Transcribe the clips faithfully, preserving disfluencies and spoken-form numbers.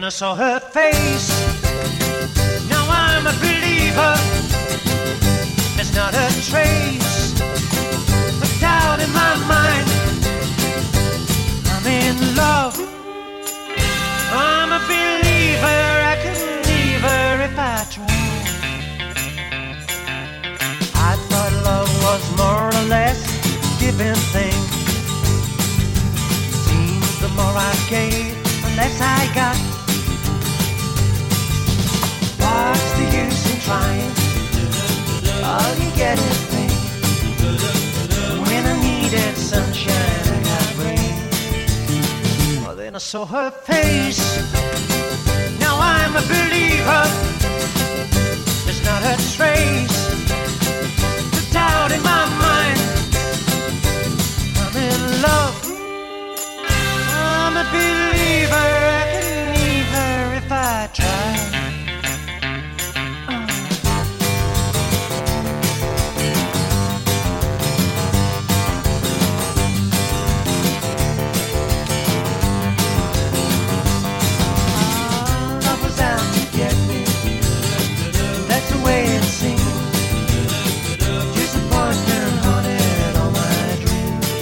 I saw her face. Now I'm a believer. There's not a trace of doubt in my mind. I'm in love. I'm a believer. I could leave her if I tried. I thought love was more or less given thing. Seems the more I gave, the less I got. What's the use in trying? All you get is pain. When I needed sunshine, I got rain. Well, then I saw her face. Now I'm a believer. There's not a trace of doubt in my mind. I'm in love. I'm a believer. I could leave her if I tried.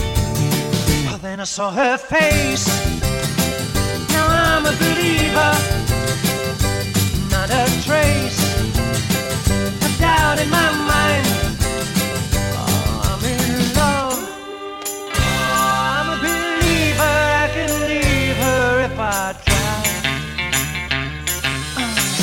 I saw her face. Now I'm a believer.